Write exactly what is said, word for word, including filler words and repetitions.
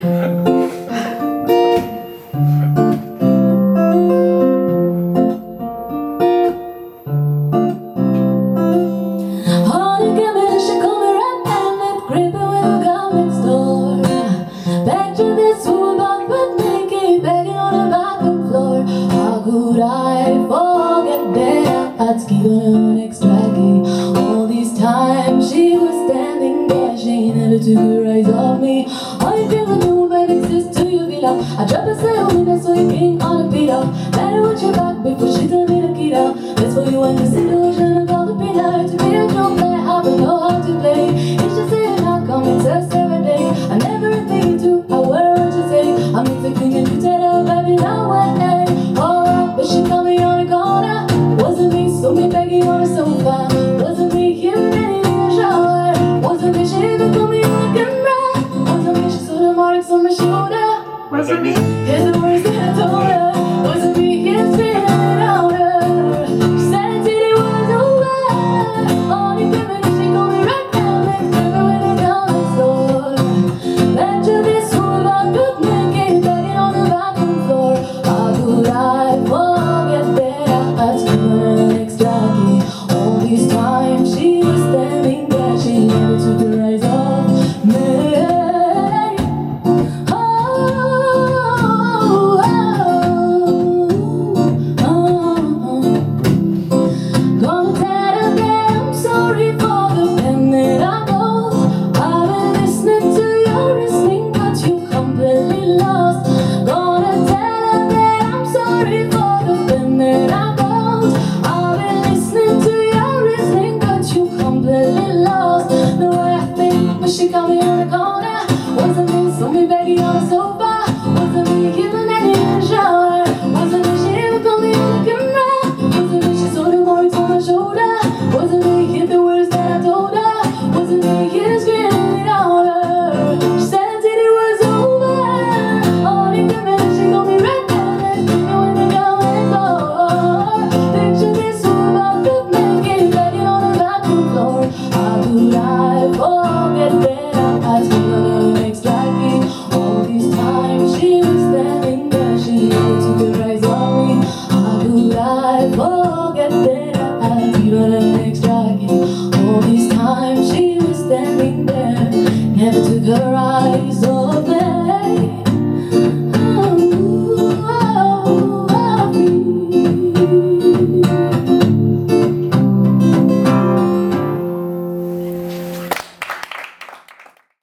I'd given her an extra key. All these times she was standing there, she never took her eyes off me. All you feel the new man exists to you feel up. I dropped a sail when I saw you king on a beat up. Better watch your back before she turned me to kid up. That's for you and the situation of all the pinner. To be a drum player, I don't know how to play. It's just saying how come it's just every day. I never think to, I wear what you say. I'm the king and you tell her, baby, now what, hey. Oh, but she called me on the corner. Wasn't me, so me begging on the sofa. Wasn't me hearing any in the shower. Wasn't me, she even told me on the camera. Wasn't me, she saw the marks on my shoulder. Wasn't me. Hear the words that I told her. Wasn't me, here screaming out her. She said until it was over. All the women, she called me right down next to her when I come next door. Imagine this whole about good men came begging on the bathroom floor. How could I forget that I'd given her an extra key? All these times she was standing there, she never took her eyes off me. She caught me in the corner. Wasn't me, saw me begging on the sofa. Wasn't me, giving any in the shower. Wasn't me, she even called me on the camera. Wasn't me, she saw the marks on my shoulder. Wasn't me, hear the words that I told her. Wasn't me, hear the screaming out her. She said until it was over. All the women, she called me right down next to me when they come next door. Picture this room about good men getting begging on the bathroom floor. How could I forget that? I'd given her an extra key. All these times she was standing there, she never took her eyes on me. How could I forget that? I'd given her an extra key. All these times she was standing there, never took her eyes off me.